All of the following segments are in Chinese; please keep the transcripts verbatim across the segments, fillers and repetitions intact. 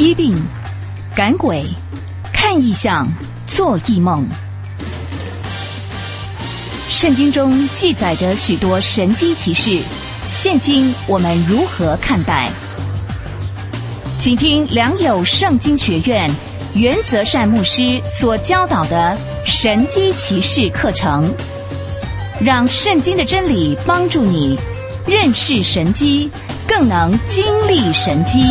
医病、赶鬼、看异象、做异梦。圣经中记载着许多神迹奇事，现今我们如何看待？请听良友圣经学院原则善牧师所教导的神迹奇事课程，让圣经的真理帮助你认识神迹，更能经历神迹。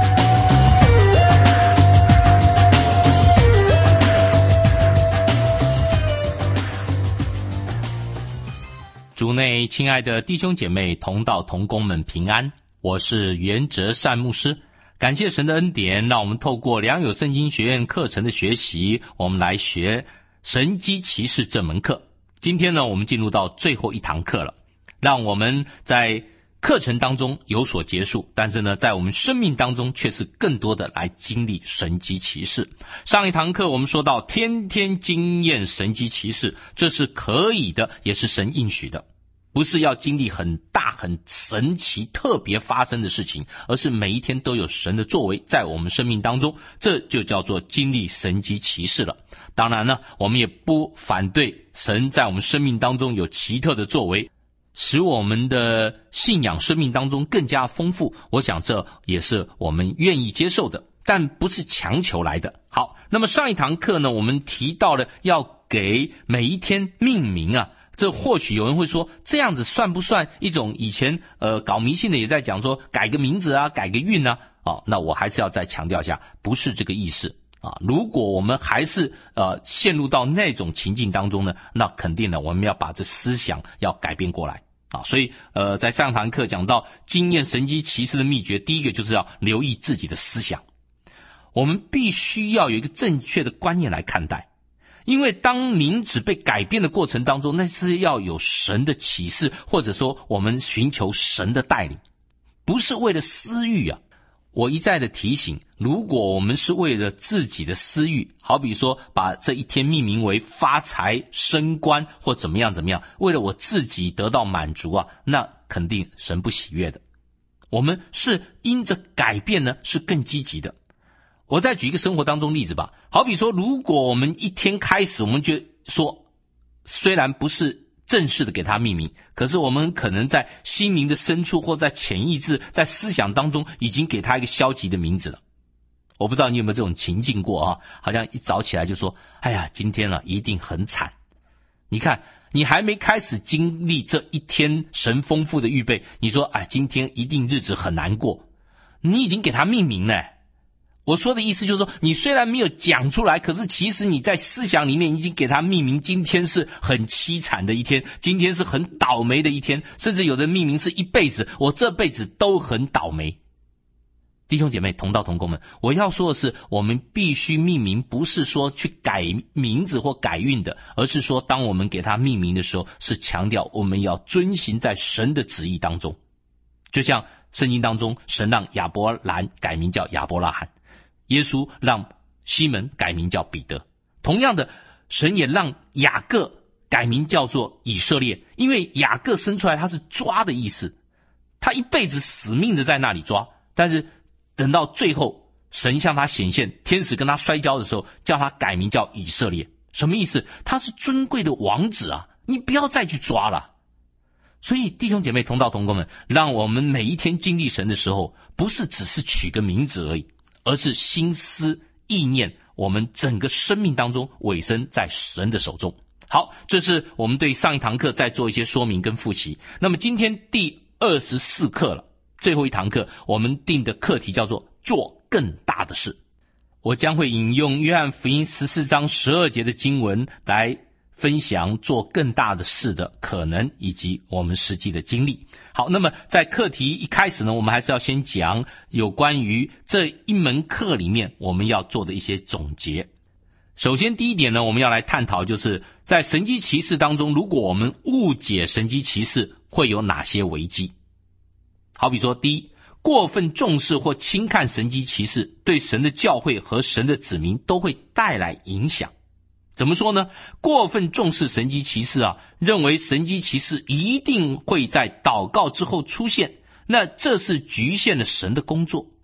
主内亲爱的弟兄姐妹同道同工们平安，我是原则善牧师。感谢神的恩典，让我们透过良友圣经学院课程的学习，我们来学神迹奇事这门课。今天呢，我们进入到最后一堂课了，让我们在课程当中有所结束，但是呢，在我们生命当中却是更多的来经历神迹奇事。上一堂课我们说到天天经验神迹奇事，这是可以的，也是神应许的，不是要经历很大很神奇特别发生的事情，而是每一天都有神的作为在我们生命当中，这就叫做经历神迹奇事了。当然呢，我们也不反对神在我们生命当中有奇特的作为，使我们的信仰生命当中更加丰富，我想这也是我们愿意接受的，但不是强求来的。好，那么上一堂课呢，我们提到了要给每一天命名啊，这或许有人会说，这样子算不算一种以前呃搞迷信的也在讲说改个名字啊，改个运啊？哦，那我还是要再强调一下，不是这个意思啊。如果我们还是呃陷入到那种情境当中呢，那肯定的我们要把这思想要改变过来。啊，所以呃，在上堂课讲到经验神迹奇事的秘诀，第一个就是要留意自己的思想。我们必须要有一个正确的观念来看待，因为当名字被改变的过程当中，那是要有神的启示，或者说我们寻求神的带领，不是为了私欲啊。我一再的提醒，如果我们是为了自己的私欲，好比说把这一天命名为发财升官或怎么样怎么样，为了我自己得到满足啊，那肯定神不喜悦的。我们是因着改变呢，是更积极的。我再举一个生活当中例子吧，好比说如果我们一天开始，我们觉得说虽然不是正式的给它命名，可是我们可能在心灵的深处或在潜意识在思想当中已经给它一个消极的名字了。我不知道你有没有这种情境过啊？好像一早起来就说，哎呀，今天啊一定很惨。你看你还没开始经历这一天神丰富的预备，你说哎，今天一定日子很难过，你已经给它命名了。我说的意思就是说，你虽然没有讲出来，可是其实你在思想里面已经给它命名，今天是很凄惨的一天，今天是很倒霉的一天，甚至有的命名是一辈子，我这辈子都很倒霉。弟兄姐妹同道同工们，我要说的是，我们必须命名，不是说去改名字或改运的，而是说当我们给它命名的时候，是强调我们要遵行在神的旨意当中。就像圣经当中，神让亚伯兰改名叫亚伯拉罕，耶稣让西门改名叫彼得，同样的，神也让雅各改名叫做以色列，因为雅各生出来他是抓的意思，他一辈子死命的在那里抓，但是等到最后神向他显现，天使跟他摔跤的时候，叫他改名叫以色列。什么意思？他是尊贵的王子啊，你不要再去抓了。所以弟兄姐妹同道同工们，让我们每一天经历神的时候，不是只是取个名字而已，而是心思意念，我们整个生命当中委身在神的手中。好，这是我们对上一堂课再做一些说明跟复习。那么今天第二十四课了，最后一堂课，我们定的课题叫做做更大的事。我将会引用约翰福音十四章十二节的经文来分享做更大的事的可能以及我们实际的经历。好，那么在课题一开始呢，我们还是要先讲有关于这一门课里面我们要做的一些总结。首先第一点呢，我们要来探讨就是在神迹奇事当中，如果我们误解神迹奇事会有哪些危机。好比说，第一，过分重视或轻看神迹奇事，对神的教会和神的子民都会带来影响。怎么说呢？过分重视神迹奇事啊，认为神迹奇事一定会在祷告之后出现，那这是局限了神的工作。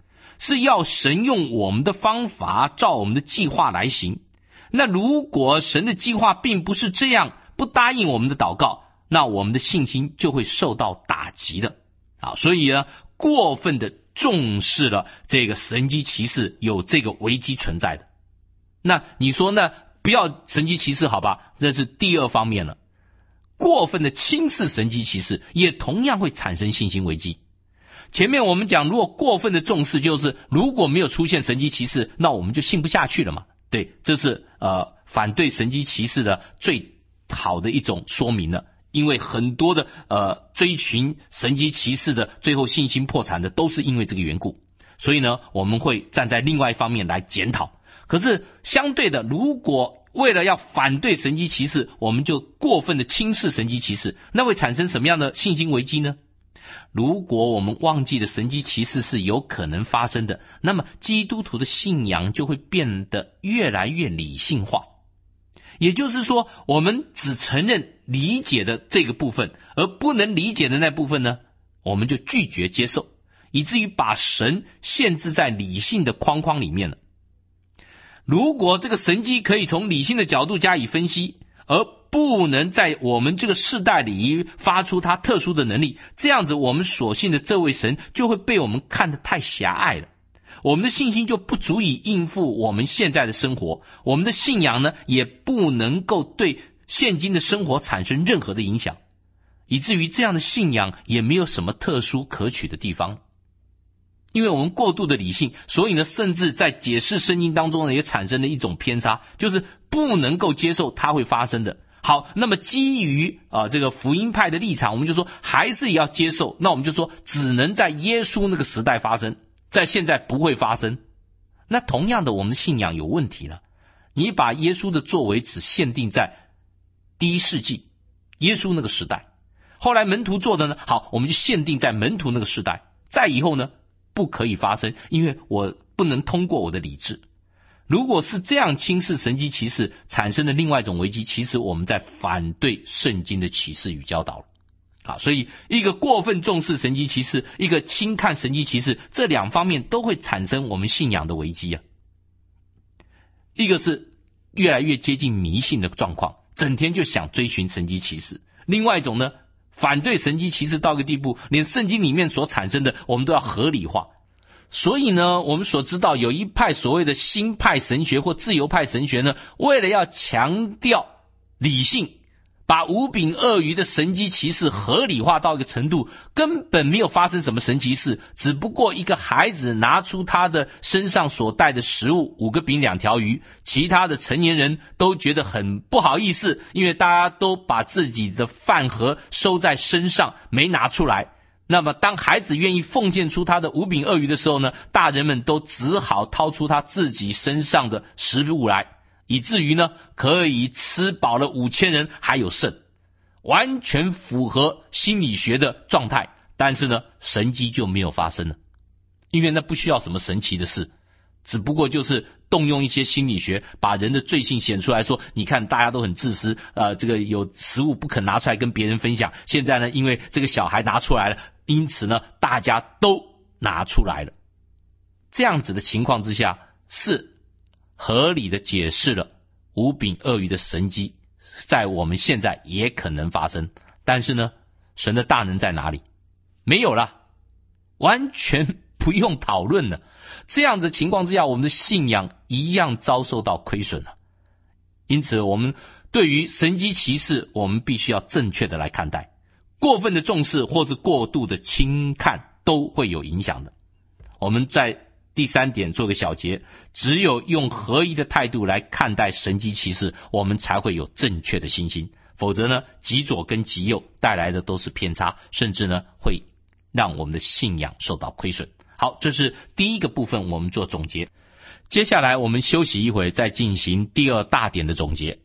是要神用我们的方法，照我们的计划来行。那如果神的计划并不是这样，不答应我们的祷告，那我们的信心就会受到打击的。好，所以呢，过分的重视了这个神迹奇事，有这个危机存在的。那你说呢？不要神迹奇事好吧，这是第二方面了。过分的轻视神迹奇事，也同样会产生信心危机。前面我们讲，如果过分的重视，就是如果没有出现神迹奇事，那我们就信不下去了嘛。对，这是呃反对神迹奇事的最好的一种说明了。因为很多的呃追寻神迹奇事的，最后信心破产的，都是因为这个缘故。所以呢，我们会站在另外一方面来检讨。可是相对的，如果为了要反对神迹奇事，我们就过分的轻视神迹奇事，那会产生什么样的信心危机呢？如果我们忘记了神迹奇事是有可能发生的，那么基督徒的信仰就会变得越来越理性化。也就是说，我们只承认理解的这个部分，而不能理解的那部分呢，我们就拒绝接受，以至于把神限制在理性的框框里面了。如果这个神迹可以从理性的角度加以分析，而不能在我们这个世代里发出它特殊的能力，这样子我们所信的这位神就会被我们看得太狭隘了。我们的信心就不足以应付我们现在的生活，我们的信仰呢，也不能够对现今的生活产生任何的影响，以至于这样的信仰也没有什么特殊可取的地方。因为我们过度的理性，所以呢，甚至在解释圣经当中呢，也产生了一种偏差，就是不能够接受它会发生的。好，那么基于啊、呃、这个福音派的立场，我们就说还是也要接受，那我们就说只能在耶稣那个时代发生，在现在不会发生。那同样的，我们的信仰有问题了。你把耶稣的作为只限定在第一世纪耶稣那个时代，后来门徒做的呢，好，我们就限定在门徒那个时代，再以后呢不可以发生，因为我不能通过我的理智。如果是这样轻视神迹奇事，产生的另外一种危机，其实我们在反对圣经的启示与教导了。好，所以一个过分重视神迹奇事，一个轻看神迹奇事，这两方面都会产生我们信仰的危机啊。一个是越来越接近迷信的状况，整天就想追寻神迹奇事；另外一种呢，反对神迹奇事到一个地步，连圣经里面所产生的我们都要合理化。所以呢，我们所知道有一派所谓的新派神学或自由派神学呢，为了要强调理性，把五饼二鱼的神迹奇事合理化到一个程度，根本没有发生什么神奇事，只不过一个孩子拿出他的身上所带的食物，五个饼两条鱼，其他的成年人都觉得很不好意思，因为大家都把自己的饭盒收在身上没拿出来。那么当孩子愿意奉献出他的五饼二鱼的时候呢，大人们都只好掏出他自己身上的食物来，以至于呢可以吃饱了五千人还有剩，完全符合心理学的状态。但是呢，神迹就没有发生了，因为那不需要什么神奇的事，只不过就是动用一些心理学，把人的罪性显出来，说你看大家都很自私，呃，这个有食物不肯拿出来跟别人分享，现在呢因为这个小孩拿出来了，因此呢大家都拿出来了。这样子的情况之下，是合理的解释了五饼二鱼的神迹在我们现在也可能发生。但是呢，神的大能在哪里？没有了，完全不用讨论了。这样子情况之下，我们的信仰一样遭受到亏损了。因此我们对于神迹奇事，我们必须要正确的来看待，过分的重视或是过度的轻看都会有影响的。我们在第三点做个小结，只有用合一的态度来看待神迹奇事，我们才会有正确的信心。否则呢，极左跟极右带来的都是偏差，甚至呢会让我们的信仰受到亏损。好，这是第一个部分，我们做总结。接下来我们休息一会，再进行第二大点的总结。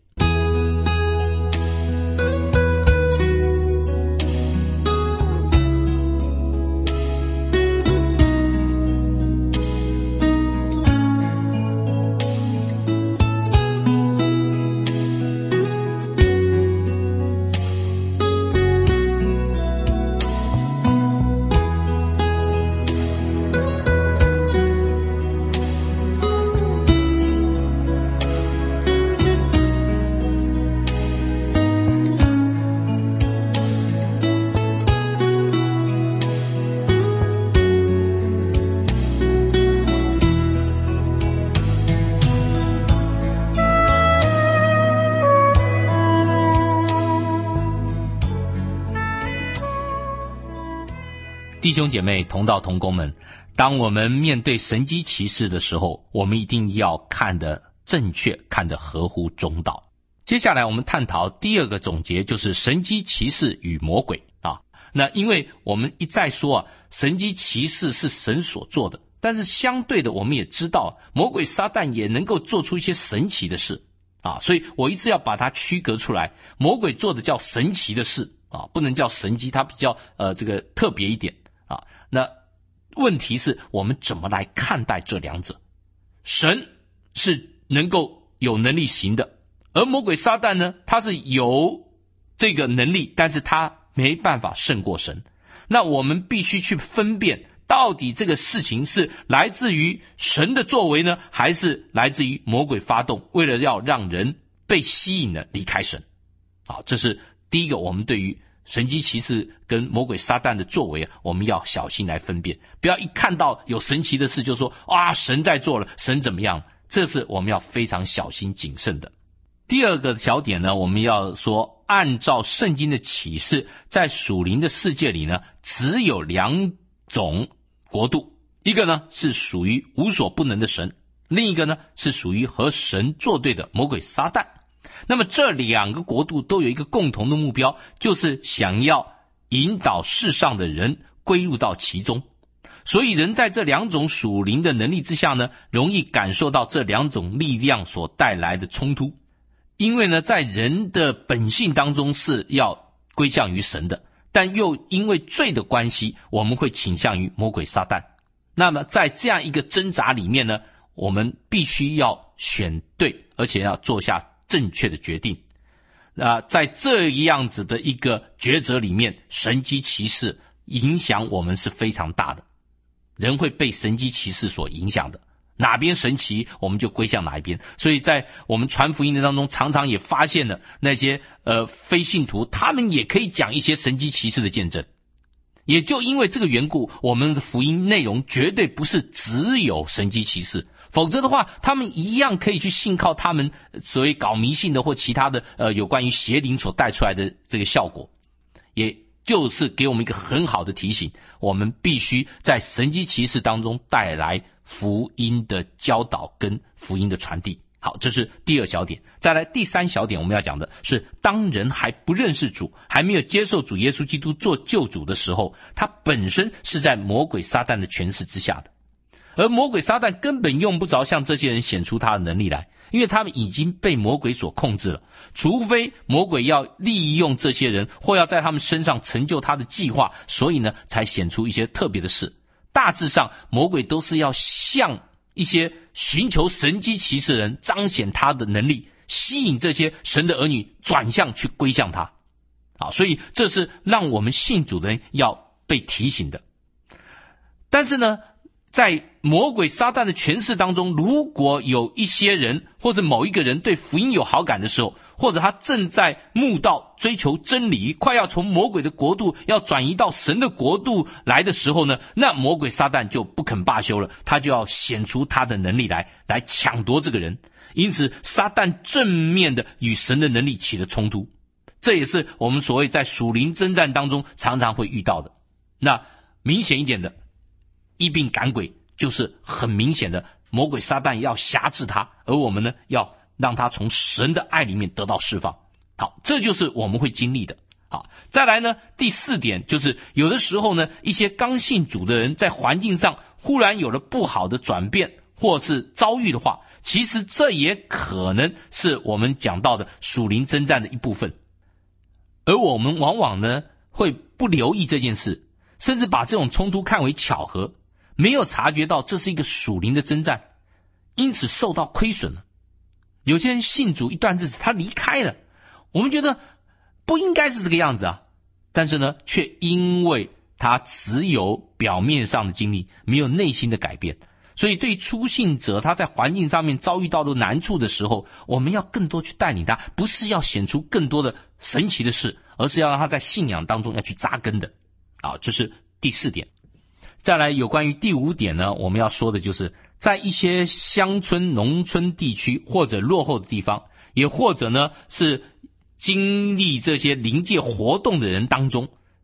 弟兄姐妹同道同工们，当我们面对神迹奇事的时候，我们一定要看得正确，看得合乎中道。接下来我们探讨第二个总结，就是神迹奇事与魔鬼啊。那因为我们一再说啊，神迹奇事是神所做的，但是相对的我们也知道，魔鬼撒旦也能够做出一些神奇的事啊，所以我一直要把它区隔出来，魔鬼做的叫神奇的事啊，不能叫神迹，它比较呃这个特别一点啊。那问题是我们怎么来看待这两者？神是能够有能力行的，而魔鬼撒旦呢，他是有这个能力，但是他没办法胜过神。那我们必须去分辨，到底这个事情是来自于神的作为呢，还是来自于魔鬼发动，为了要让人被吸引了离开神。好，这是第一个，我们对于神迹奇事跟魔鬼撒旦的作为，我们要小心来分辨，不要一看到有神奇的事就说啊，神在做了，神怎么样，这是我们要非常小心谨慎的。第二个小点呢，我们要说，按照圣经的启示，在属灵的世界里呢，只有两种国度，一个呢是属于无所不能的神，另一个呢是属于和神作对的魔鬼撒旦。那么这两个国度都有一个共同的目标，就是想要引导世上的人归入到其中。所以人在这两种属灵的能力之下呢，容易感受到这两种力量所带来的冲突。因为呢，在人的本性当中是要归向于神的，但又因为罪的关系，我们会倾向于魔鬼撒旦。那么在这样一个挣扎里面呢，我们必须要选对，而且要做下正确的决定。那在这样子的一个抉择里面，神迹奇事影响我们是非常大的。人会被神迹奇事所影响的，哪边神奇我们就归向哪一边。所以在我们传福音的当中，常常也发现了那些呃非信徒，他们也可以讲一些神迹奇事的见证。也就因为这个缘故，我们的福音内容绝对不是只有神迹奇事，否则的话他们一样可以去信靠他们所谓搞迷信的或其他的呃有关于邪灵所带出来的这个效果。也就是给我们一个很好的提醒，我们必须在神迹奇事当中带来福音的教导跟福音的传递。好，这是第二小点。再来第三小点，我们要讲的是，当人还不认识主，还没有接受主耶稣基督做救主的时候，他本身是在魔鬼撒旦的权势之下的。而魔鬼撒旦根本用不着向这些人显出他的能力来，因为他们已经被魔鬼所控制了。除非魔鬼要利用这些人，或要在他们身上成就他的计划，所以呢才显出一些特别的事。大致上魔鬼都是要向一些寻求神迹奇事的人彰显他的能力，吸引这些神的儿女转向去归向他。好，所以这是让我们信主的人要被提醒的。但是呢，在魔鬼撒旦的权势当中，如果有一些人或者某一个人对福音有好感的时候，或者他正在慕道追求真理，快要从魔鬼的国度要转移到神的国度来的时候呢，那魔鬼撒旦就不肯罢休了，他就要显出他的能力来来抢夺这个人。因此撒旦正面的与神的能力起了冲突，这也是我们所谓在属灵征战当中常常会遇到的。那明显一点的医病赶鬼，就是很明显的魔鬼撒旦要辖制他，而我们呢要让他从神的爱里面得到释放。好，这就是我们会经历的。好，再来呢，第四点就是有的时候呢，一些刚信主的人在环境上忽然有了不好的转变或是遭遇的话，其实这也可能是我们讲到的属灵征战的一部分。而我们往往呢会不留意这件事，甚至把这种冲突看为巧合，没有察觉到这是一个属灵的征战，因此受到亏损了。有些人信主一段日子，他离开了，我们觉得不应该是这个样子啊，但是呢，却因为他只有表面上的经历，没有内心的改变，所以对初信者他在环境上面遭遇到的难处的时候，我们要更多去带领他，不是要显出更多的神奇的事，而是要让他在信仰当中要去扎根的。啊，这是第四点。再来有关于第五点呢，我们要说的就是在一些乡村农村地区或者落后的地方，也或者呢是经历这些灵界活动的人当中，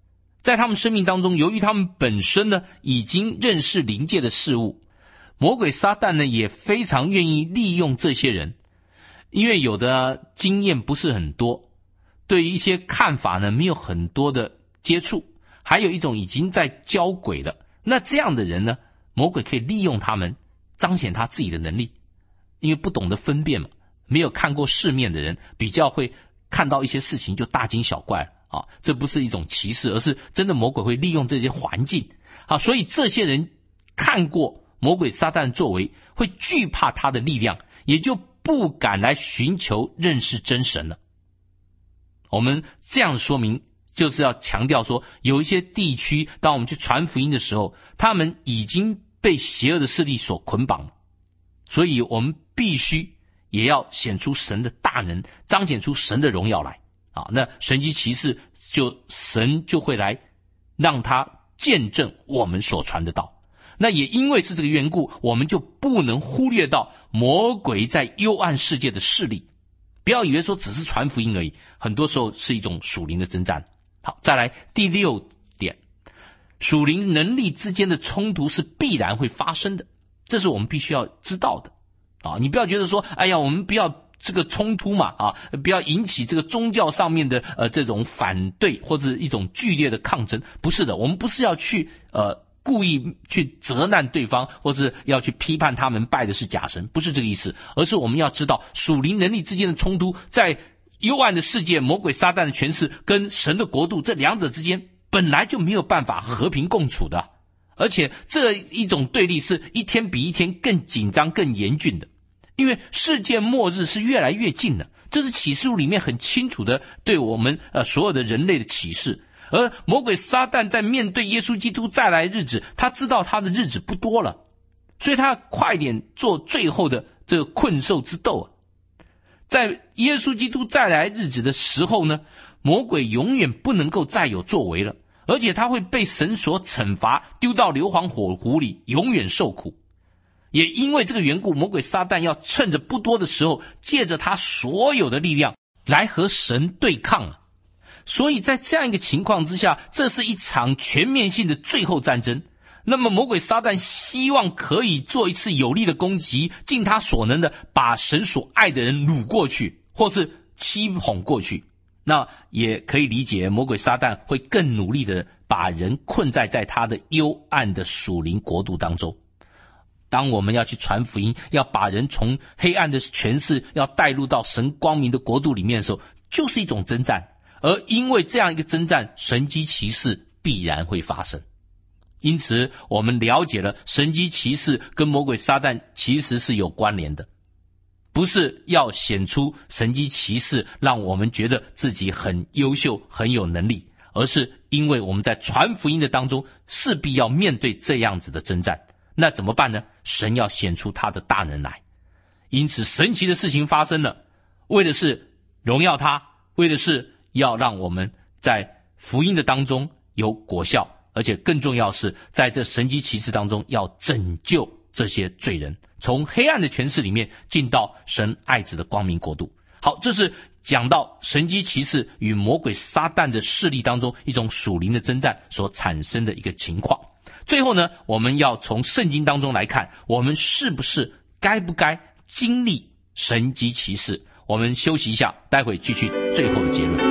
在他们生命当中，由于他们本身呢已经认识灵界的事物，魔鬼撒旦呢也非常愿意利用这些人，因为有的经验不是很多，对于一些看法呢没有很多的接触，还有一种已经在交鬼的，那这样的人呢，魔鬼可以利用他们彰显他自己的能力，因为不懂得分辨嘛，没有看过世面的人比较会看到一些事情就大惊小怪了啊，这不是一种歧视，而是真的魔鬼会利用这些环境啊，所以这些人看过魔鬼撒旦作为，会惧怕他的力量，也就不敢来寻求认识真神了。我们这样说明就是要强调说，有一些地区当我们去传福音的时候，他们已经被邪恶的势力所捆绑了，所以我们必须也要显出神的大能，彰显出神的荣耀来啊！那神迹奇事就神就会来让他见证我们所传的道。那也因为是这个缘故，我们就不能忽略到魔鬼在幽暗世界的势力。不要以为说只是传福音而已，很多时候是一种属灵的征战。好，再来第六点，属灵能力之间的冲突是必然会发生的，这是我们必须要知道的啊！你不要觉得说，哎呀，我们不要这个冲突嘛，啊，不要引起这个宗教上面的呃这种反对或者一种剧烈的抗争。不是的，我们不是要去呃故意去责难对方，或是要去批判他们拜的是假神，不是这个意思，而是我们要知道属灵能力之间的冲突，在幽暗的世界，魔鬼撒旦的权势跟神的国度这两者之间本来就没有办法和平共处的，而且这一种对立是一天比一天更紧张更严峻的，因为世界末日是越来越近了，这是启示录里面很清楚的对我们呃所有的人类的启示。而魔鬼撒旦在面对耶稣基督再来日子，他知道他的日子不多了，所以他快点做最后的这个困兽之斗啊！在耶稣基督再来日子的时候呢，魔鬼永远不能够再有作为了，而且他会被神所惩罚，丢到硫磺火湖里，永远受苦。也因为这个缘故，魔鬼撒旦要趁着不多的时候，借着他所有的力量来和神对抗啊！所以在这样一个情况之下，这是一场全面性的最后战争。那么魔鬼撒旦希望可以做一次有力的攻击，尽他所能的把神所爱的人掳过去，或是欺哄过去。那也可以理解，魔鬼撒旦会更努力的把人困在在他的幽暗的属灵国度当中。当我们要去传福音，要把人从黑暗的权势要带入到神光明的国度里面的时候，就是一种征战。而因为这样一个征战，神迹奇事必然会发生。因此我们了解了神迹奇事跟魔鬼撒旦其实是有关联的，不是要显出神迹奇事让我们觉得自己很优秀很有能力，而是因为我们在传福音的当中势必要面对这样子的征战。那怎么办呢？神要显出他的大能来，因此神奇的事情发生了，为的是荣耀他，为的是要让我们在福音的当中有果效，而且更重要是在这神迹奇事当中要拯救这些罪人，从黑暗的权势里面进到神爱子的光明国度。好，这是讲到神迹奇事与魔鬼撒旦的势力当中一种属灵的征战所产生的一个情况。最后呢，我们要从圣经当中来看，我们是不是该不该经历神迹奇事。我们休息一下，待会继续最后的结论。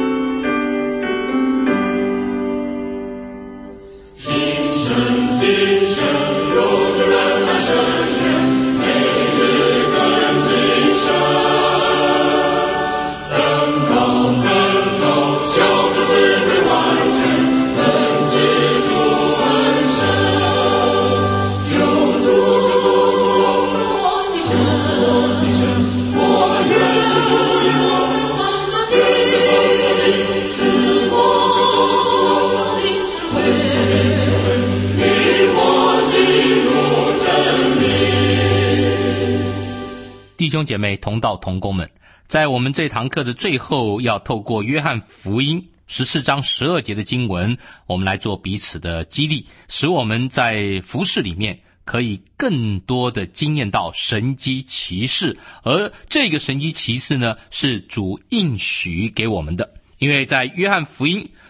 弟兄姐妹同道同工们，在我们这堂课的最后，要透过约翰福音十四章十二节的经文，我们来做彼此的激励，使我们在服事里面可以更多的经验到神迹奇事。而这个神迹奇事呢，是主应许给我们的，因为在约翰福音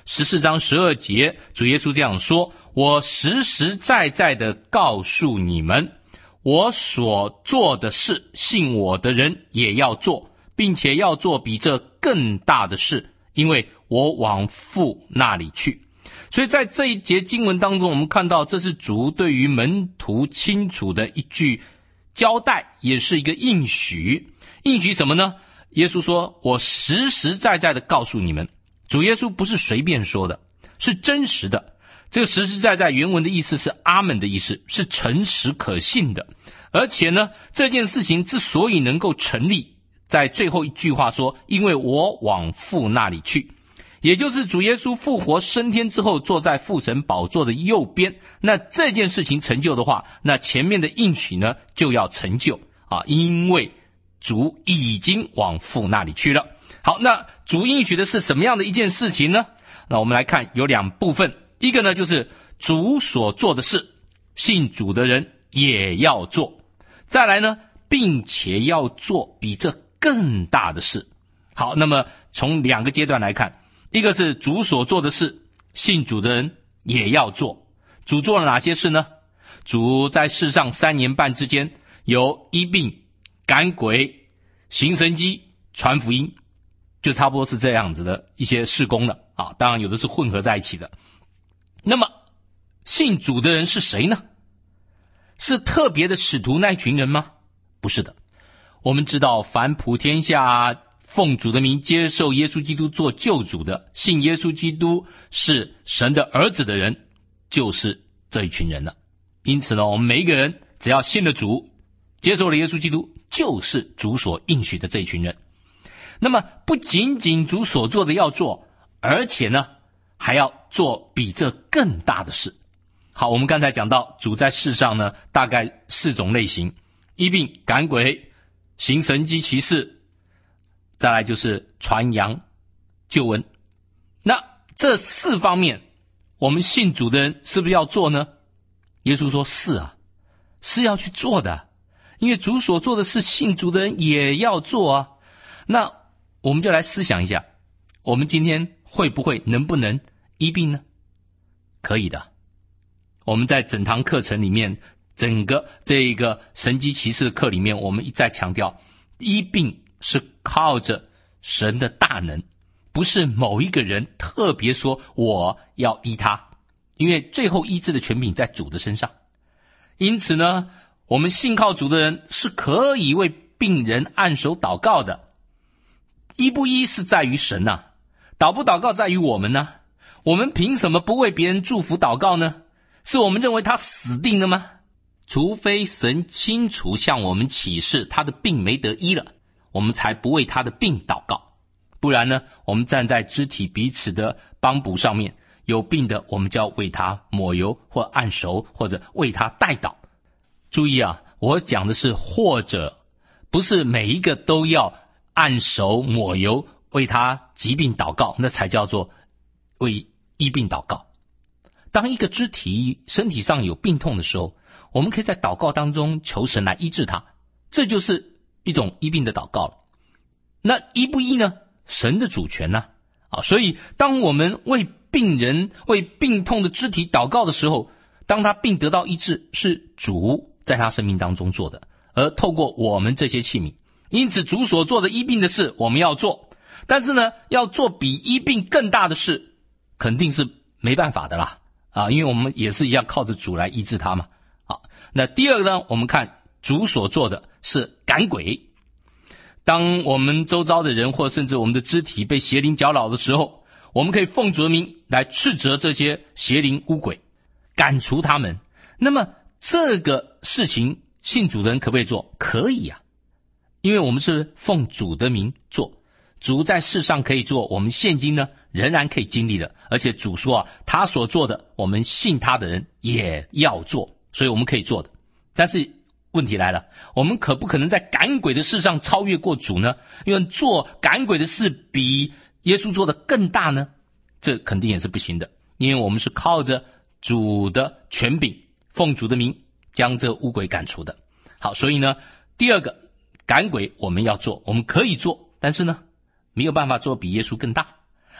十四章十二节，主耶稣这样说：我实实在在的告诉你们，我所做的事，信我的人也要做，并且要做比这更大的事，因为我往父那里去。所以在这一节经文当中，我们看到这是主对于门徒清楚的一句交代，也是一个应许。应许什么呢？耶稣说：我实实在在的告诉你们。主耶稣不是随便说的，是真实的。这个实实在在原文的意思是阿们的意思，是诚实可信的。而且呢，这件事情之所以能够成立，在最后一句话说：因为我往父那里去，也就是主耶稣复活升天之后坐在父神宝座的右边。那这件事情成就的话，那前面的应许呢就要成就啊，因为主已经往父那里去了。好，那主应许的是什么样的一件事情呢？那我们来看有两部分，一个呢就是主所做的事，信主的人也要做。再来呢，并且要做比这更大的事。好，那么从两个阶段来看，一个是主所做的事，信主的人也要做。主做了哪些事呢？主在世上三年半之间，有医病、赶鬼、行神迹、传福音，就差不多是这样子的一些事工了啊。当然有的是混合在一起的。那么信主的人是谁呢？是特别的使徒那一群人吗？不是的。我们知道凡普天下奉主的名接受耶稣基督做救主的，信耶稣基督是神的儿子的人，就是这一群人了。因此呢，我们每一个人只要信了主，接受了耶稣基督，就是主所应许的这一群人。那么不仅仅主所做的要做，而且呢还要做比这更大的事。好，我们刚才讲到主在世上呢大概四种类型：医病、赶鬼、行神迹奇事，再来就是传扬救恩。那这四方面我们信主的人是不是要做呢？耶稣说是啊，是要去做的，因为主所做的事，信主的人也要做啊。那我们就来思想一下，我们今天会不会能不能医病呢？可以的。我们在整堂课程里面，整个这个神迹奇事的课里面，我们一再强调，医病是靠着神的大能，不是某一个人特别说我要医他，因为最后医治的权柄在主的身上。因此呢，我们信靠主的人是可以为病人按手祷告的。医不医是在于神啊，祷不祷告在于我们呢。我们凭什么不为别人祝福祷告呢？是我们认为他死定了吗？除非神清楚向我们启示他的病没得医了，我们才不为他的病祷告。不然呢，我们站在肢体彼此的帮补上面，有病的我们就要为他抹油或按手，或者为他代祷。注意啊，我讲的是或者，不是每一个都要按手抹油为他疾病祷告，那才叫做为医病祷告。当一个肢体身体上有病痛的时候，我们可以在祷告当中求神来医治它，这就是一种医病的祷告了。那医不医呢？神的主权呢？啊，所以当我们为病人为病痛的肢体祷告的时候，当他病得到医治，是主在他生命当中做的，而透过我们这些器皿。因此主所做的医病的事我们要做，但是呢，要做比医病更大的事，肯定是没办法的啦。啊，因为我们也是一样靠着主来医治他嘛。好，那第二个呢，我们看主所做的是赶鬼。当我们周遭的人或甚至我们的肢体被邪灵搅扰的时候，我们可以奉主的名来斥责这些邪灵污鬼，赶除他们。那么这个事情信主的人可不可以做？可以啊，因为我们是奉主的名做。主在世上可以做，我们现今呢仍然可以经历的。而且主说啊，他所做的我们信他的人也要做，所以我们可以做的。但是问题来了，我们可不可能在赶鬼的事上超越过主呢？因为做赶鬼的事比耶稣做的更大呢？这肯定也是不行的，因为我们是靠着主的权柄，奉主的名将这污鬼赶除的。好，所以呢，第二个赶鬼我们要做，我们可以做，但是呢没有办法做比耶稣更大。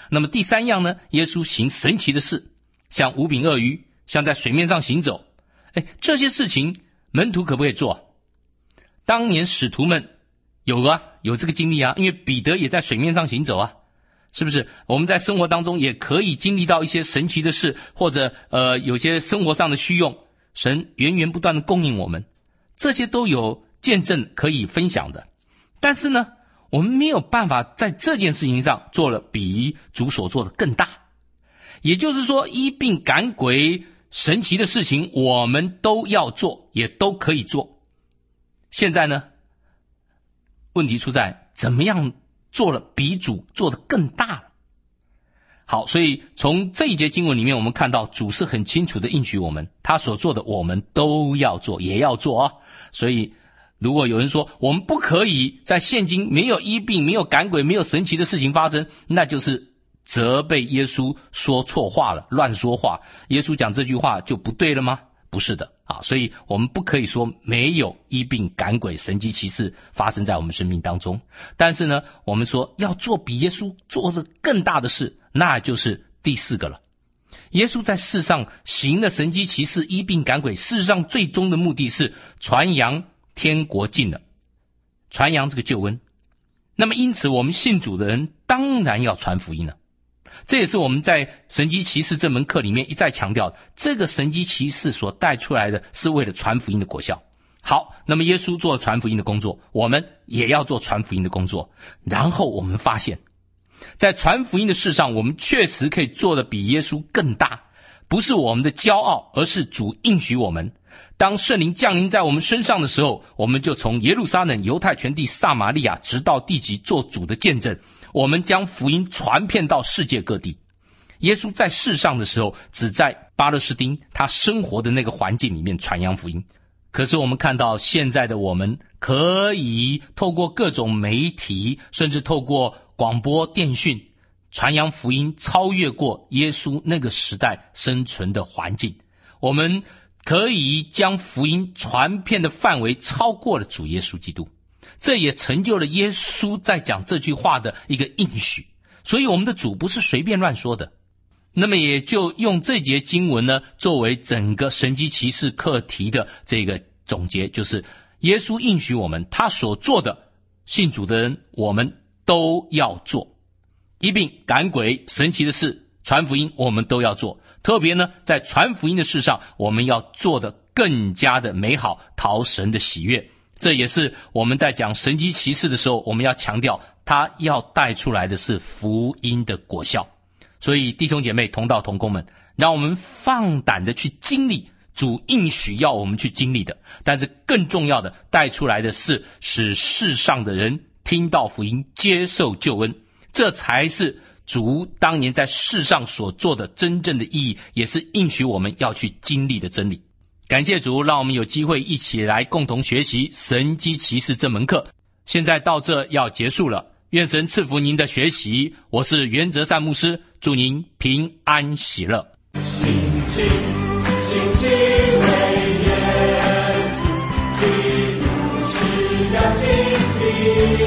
那么第三样呢，耶稣行神奇的事，像五饼二鱼，像在水面上行走。哎，这些事情门徒可不可以做？当年使徒们有啊，有这个经历啊，因为彼得也在水面上行走啊，是不是？我们在生活当中也可以经历到一些神奇的事，或者呃有些生活上的需用，神源源不断的供应我们，这些都有见证可以分享的。但是呢，我们没有办法在这件事情上做了比主所做的更大。也就是说，医病赶鬼神奇的事情我们都要做，也都可以做。现在呢，问题出在怎么样做了比主做得更大了。好，所以从这一节经文里面，我们看到主是很清楚的应许我们，他所做的我们都要做，也要做啊。所以如果有人说我们不可以在现今没有医病、没有赶鬼、没有神奇的事情发生，那就是责备耶稣说错话了，乱说话。耶稣讲这句话就不对了吗？不是的啊，所以我们不可以说没有医病赶鬼神迹奇事发生在我们生命当中。但是呢，我们说要做比耶稣做的更大的事，那就是第四个了。耶稣在世上行了神迹奇事，医病赶鬼，事实上最终的目的是传扬天国近了，传扬这个救恩。那么因此我们信主的人当然要传福音了。这也是我们在神迹奇事这门课里面一再强调，这个神迹奇事所带出来的是为了传福音的果效。好，那么耶稣做传福音的工作，我们也要做传福音的工作。然后我们发现，在传福音的事上，我们确实可以做得比耶稣更大，不是我们的骄傲，而是主应许我们，当圣灵降临在我们身上的时候，我们就从耶路撒冷、犹太全地、撒玛利亚直到地极做主的见证，我们将福音传遍到世界各地。耶稣在世上的时候，只在巴勒斯丁他生活的那个环境里面传扬福音。可是我们看到现在的我们，可以透过各种媒体，甚至透过广播电讯，传扬福音，超越过耶稣那个时代生存的环境。我们可以将福音传遍的范围超过了主耶稣基督，这也成就了耶稣在讲这句话的一个应许。所以我们的主不是随便乱说的。那么也就用这节经文呢，作为整个神迹奇事课题的这个总结，就是耶稣应许我们，他所做的，信主的人我们都要做。医病赶鬼神奇的事，传福音我们都要做。特别呢，在传福音的事上，我们要做得更加的美好，讨神的喜悦。这也是我们在讲神迹奇事的时候，我们要强调，它要带出来的是福音的果效。所以弟兄姐妹、同道同工们，让我们放胆的去经历主应许要我们去经历的，但是更重要的，带出来的是使世上的人听到福音，接受救恩。这才是主当年在世上所做的真正的意义，也是应许我们要去经历的真理。感谢主，让我们有机会一起来共同学习神迹奇事这门课。现在到这要结束了，愿神赐福您的学习。我是袁哲善牧师，祝您平安喜乐。 心情心情为耶稣基督是将经历